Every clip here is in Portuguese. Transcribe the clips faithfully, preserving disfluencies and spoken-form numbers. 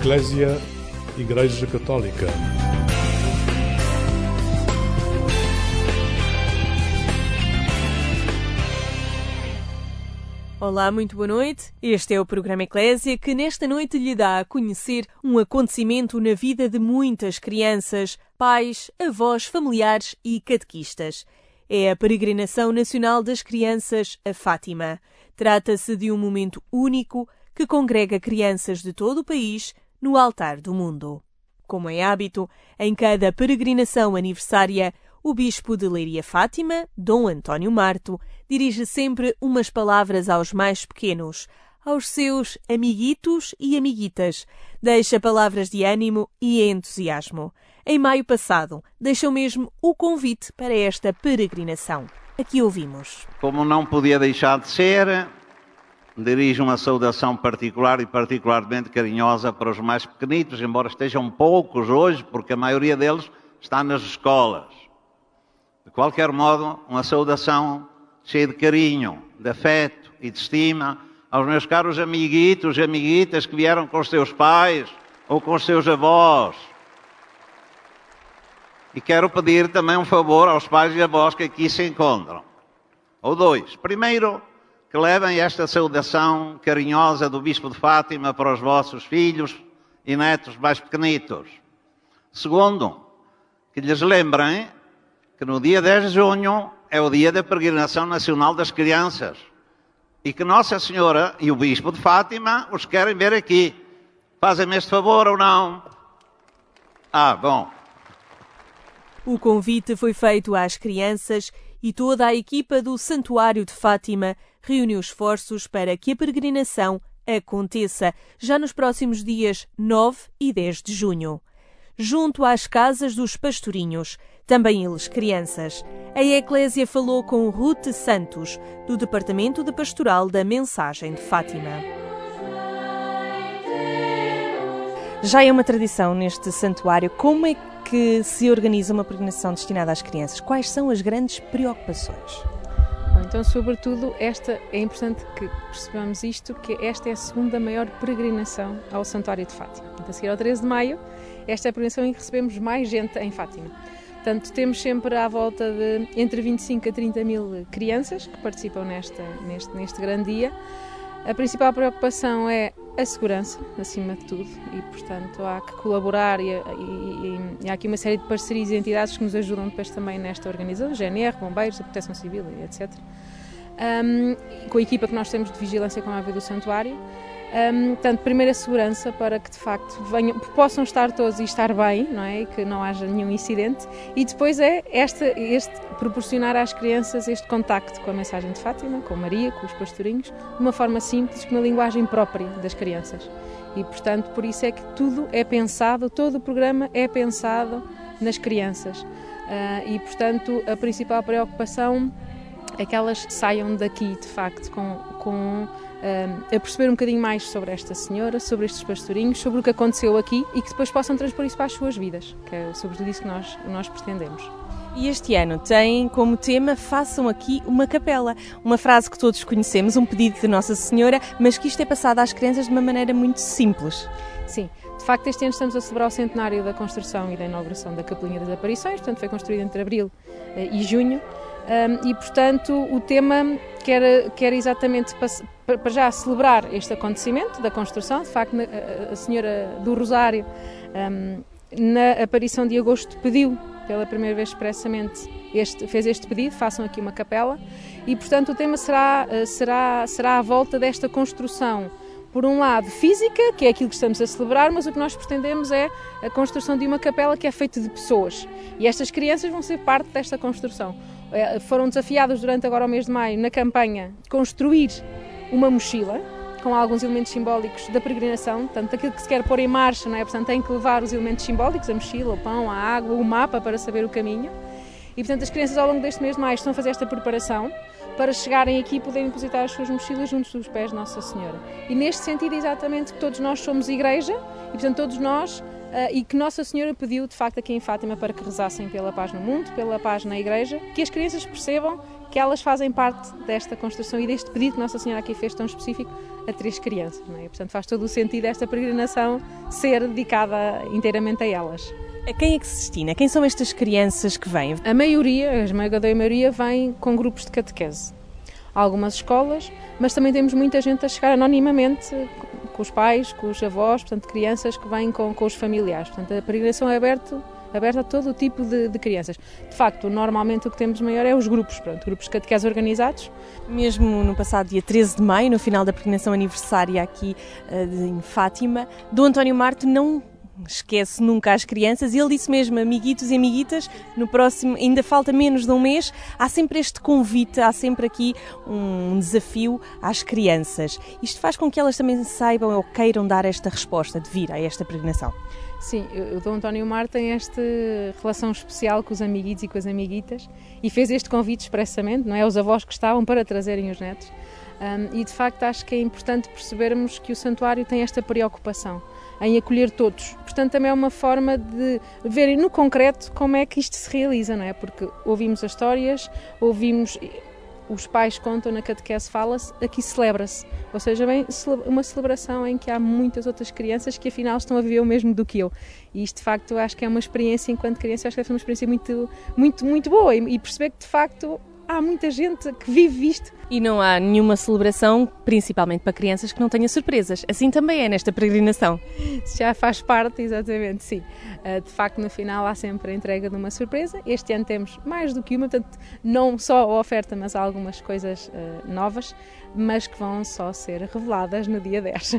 Eclésia, Igreja Católica. Olá, muito boa noite. Este é o programa Eclésia que nesta noite lhe dá a conhecer um acontecimento na vida de muitas crianças, pais, avós, familiares e catequistas. É a Peregrinação Nacional das Crianças a Fátima. Trata-se de um momento único que congrega crianças de todo o país no altar do mundo. Como é hábito, em cada peregrinação aniversária, o bispo de Leiria Fátima, Dom António Marto, dirige sempre umas palavras aos mais pequenos, aos seus amiguitos e amiguitas. Deixa palavras de ânimo e entusiasmo. Em maio passado, deixou mesmo o convite para esta peregrinação. Aqui ouvimos. Como não podia deixar de ser, dirijo uma saudação particular e particularmente carinhosa para os mais pequenitos, embora estejam poucos hoje, porque a maioria deles está nas escolas. De qualquer modo, uma saudação cheia de carinho, de afeto e de estima aos meus caros amiguitos e amiguitas que vieram com os seus pais ou com os seus avós. E quero pedir também um favor aos pais e avós que aqui se encontram. Ou dois. Primeiro, que levem esta saudação carinhosa do Bispo de Fátima para os vossos filhos e netos mais pequenitos. Segundo, que lhes lembrem que no dia dez de junho é o dia da Peregrinação Nacional das Crianças e que Nossa Senhora e o Bispo de Fátima os querem ver aqui. Fazem-me este favor ou não? Ah, bom. O convite foi feito às crianças e toda a equipa do Santuário de Fátima reuniu esforços para que a peregrinação aconteça já nos próximos dias nove e dez de junho. Junto às casas dos pastorinhos, também eles crianças. A Eclésia falou com Ruth Santos, do Departamento de Pastoral da Mensagem de Fátima. Já é uma tradição neste santuário. Como é que se organiza uma peregrinação destinada às crianças? Quais são as grandes preocupações? Bom, então, sobretudo, esta é importante que percebamos isto, que esta é a segunda maior peregrinação ao Santuário de Fátima. Então, a seguir ao treze de maio, esta é a peregrinação em que recebemos mais gente em Fátima. Portanto, temos sempre à volta de entre vinte e cinco a trinta mil crianças que participam nesta, neste, neste grande dia. A principal preocupação é a segurança, acima de tudo, e, portanto, há que colaborar e, e, e, e há aqui uma série de parcerias e entidades que nos ajudam depois também nesta organização, G N R, Bombeiros, a Proteção Civil, etcétera. Um, com a equipa que nós temos de vigilância com a árvore do santuário. Um, portanto, primeiro a segurança para que de facto venham, possam estar todos e estar bem, não é? E que não haja nenhum incidente, e depois é esta, este, proporcionar às crianças este contacto com a mensagem de Fátima, com Maria, com os pastorinhos, de uma forma simples, com uma linguagem própria das crianças. E portanto, por isso é que tudo é pensado, todo o programa é pensado nas crianças. Uh, e portanto, a principal preocupação é que elas saiam daqui de facto com... com a perceber um bocadinho mais sobre esta senhora, sobre estes pastorinhos, sobre o que aconteceu aqui e que depois possam transpor isso para as suas vidas, que é sobretudo isso que nós, nós pretendemos. E este ano tem como tema Façam aqui uma capela, uma frase que todos conhecemos, um pedido de Nossa Senhora, mas que isto é passado às crianças de uma maneira muito simples. Sim, de facto este ano estamos a celebrar o centenário da construção e da inauguração da Capelinha das Aparições, portanto foi construída entre abril e junho. Um, e, portanto, o tema quer, quer exatamente para, para já celebrar este acontecimento da construção. De facto, a, a Senhora do Rosário, um, na aparição de agosto, pediu pela primeira vez expressamente, este, fez este pedido, façam aqui uma capela. E, portanto, o tema será, será, será à volta desta construção, por um lado física, que é aquilo que estamos a celebrar, mas o que nós pretendemos é a construção de uma capela que é feita de pessoas. E estas crianças vão ser parte desta construção. Foram desafiadas durante agora o mês de maio, na campanha, construir uma mochila com alguns elementos simbólicos da peregrinação, portanto, aquilo que se quer pôr em marcha, não é? Portanto, tem que levar os elementos simbólicos, a mochila, o pão, a água, o mapa para saber o caminho. E, portanto, as crianças ao longo deste mês de maio estão a fazer esta preparação para chegarem aqui e poderem depositar as suas mochilas junto dos pés de Nossa Senhora. E neste sentido, exatamente, que todos nós somos igreja e, portanto, todos nós, uh, e que Nossa Senhora pediu, de facto, aqui em Fátima para que rezassem pela paz no mundo, pela paz na igreja, que as crianças percebam que elas fazem parte desta construção e deste pedido que Nossa Senhora aqui fez tão específico a três crianças, não é? Portanto, faz todo o sentido esta peregrinação ser dedicada inteiramente a elas. A quem é que se destina? Quem são estas crianças que vêm? A maioria, a esmagadora maioria, vem com grupos de catequese. Há algumas escolas, mas também temos muita gente a chegar anonimamente, com os pais, com os avós, portanto, crianças que vêm com, com os familiares. Portanto, a peregrinação é aberta, aberta a todo o tipo de, de crianças. De facto, normalmente o que temos maior é os grupos, pronto, grupos de catequese organizados. Mesmo no passado dia treze de maio, no final da peregrinação aniversária aqui uh, de, em Fátima, Dom António Marto não esquece nunca as crianças. Ele disse mesmo, amiguitos e amiguitas, no próximo, ainda falta menos de um mês, há sempre este convite, há sempre aqui um desafio às crianças. Isto faz com que elas também saibam ou queiram dar esta resposta de vir a esta peregrinação. Sim, o Dom António Marto tem esta relação especial com os amiguitos e com as amiguitas e fez este convite expressamente, não é? Os avós que estavam para trazerem os netos. Um, e de facto acho que é importante percebermos que o santuário tem esta preocupação em acolher todos. Portanto, também é uma forma de verem no concreto como é que isto se realiza, não é? Porque ouvimos as histórias, ouvimos, os pais contam, na catequese fala-se, aqui celebra-se. Ou seja, bem, uma celebração em que há muitas outras crianças que afinal estão a viver o mesmo do que eu. E isto, de facto, acho que é uma experiência, enquanto criança, acho que é uma experiência muito, muito, muito boa e perceber que, de facto, há muita gente que vive isto. E não há nenhuma celebração, principalmente para crianças, que não tenha surpresas. Assim também é nesta peregrinação. Já faz parte, exatamente, sim. De facto, no final há sempre a entrega de uma surpresa. Este ano temos mais do que uma, portanto, não só a oferta, mas há algumas coisas uh, novas, mas que vão só ser reveladas no dia dez.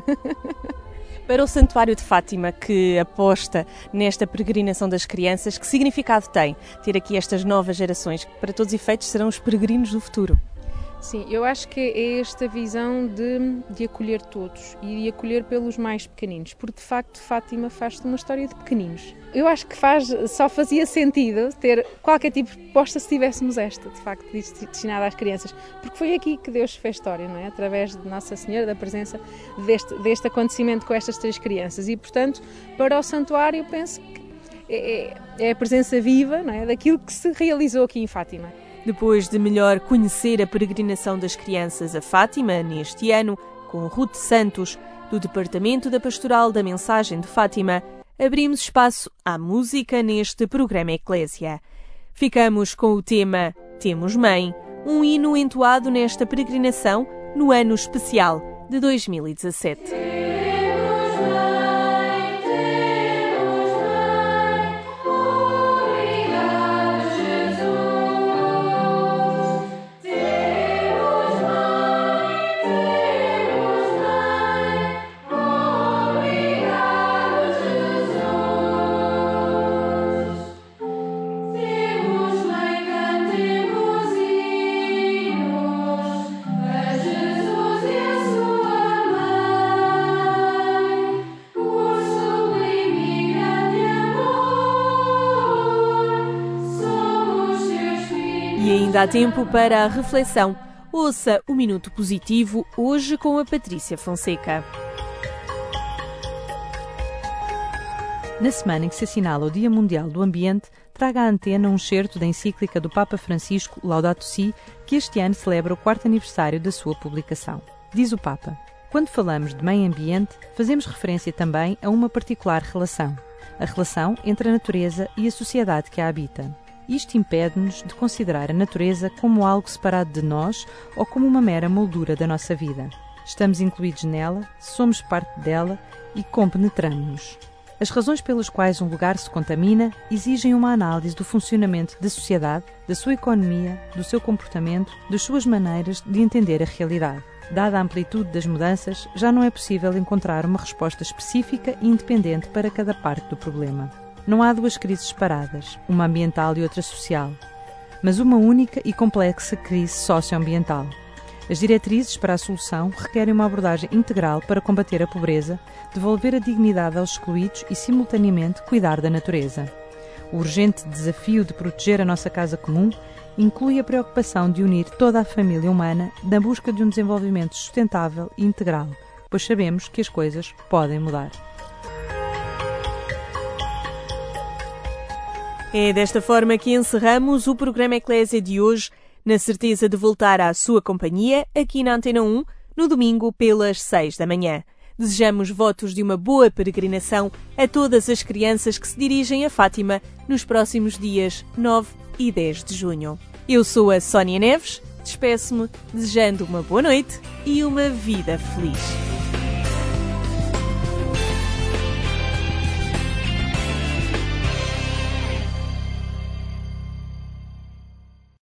Para o Santuário de Fátima, que aposta nesta peregrinação das crianças, que significado tem ter aqui estas novas gerações, que para todos os efeitos serão os peregrinos do futuro? Sim, eu acho que é esta visão de, de acolher todos e de acolher pelos mais pequeninos, porque de facto Fátima faz-se uma história de pequeninos. Eu acho que faz, só fazia sentido ter qualquer tipo de proposta se tivéssemos esta, de facto, destinada às crianças, porque foi aqui que Deus fez história, não é? Através de Nossa Senhora, da presença deste, deste acontecimento com estas três crianças e, portanto, para o santuário penso que é, é a presença viva, não é? Daquilo que se realizou aqui em Fátima. Depois de melhor conhecer a peregrinação das crianças a Fátima neste ano, com Ruth Santos, do Departamento da Pastoral da Mensagem de Fátima, abrimos espaço à música neste programa Eclésia. Ficamos com o tema Temos Mãe, um hino entoado nesta peregrinação no ano especial de dois mil e dezassete. E ainda há tempo para a reflexão. Ouça o Minuto Positivo, hoje com a Patrícia Fonseca. Na semana em que se assinala o Dia Mundial do Ambiente, traga à antena um excerto da encíclica do Papa Francisco, Laudato Si, que este ano celebra o quarto aniversário da sua publicação. Diz o Papa: quando falamos de meio ambiente, fazemos referência também a uma particular relação, a relação entre a natureza e a sociedade que a habita. Isto impede-nos de considerar a natureza como algo separado de nós ou como uma mera moldura da nossa vida. Estamos incluídos nela, somos parte dela e compenetramos-nos. As razões pelas quais um lugar se contamina exigem uma análise do funcionamento da sociedade, da sua economia, do seu comportamento, das suas maneiras de entender a realidade. Dada a amplitude das mudanças, já não é possível encontrar uma resposta específica e independente para cada parte do problema. Não há duas crises separadas, uma ambiental e outra social, mas uma única e complexa crise socioambiental. As diretrizes para a solução requerem uma abordagem integral para combater a pobreza, devolver a dignidade aos excluídos e, simultaneamente, cuidar da natureza. O urgente desafio de proteger a nossa casa comum inclui a preocupação de unir toda a família humana na busca de um desenvolvimento sustentável e integral, pois sabemos que as coisas podem mudar. É desta forma que encerramos o programa Eclésia de hoje, na certeza de voltar à sua companhia aqui na Antena um, no domingo pelas seis da manhã. Desejamos votos de uma boa peregrinação a todas as crianças que se dirigem a Fátima nos próximos dias nove e dez de junho. Eu sou a Sónia Neves, despeço-me desejando uma boa noite e uma vida feliz.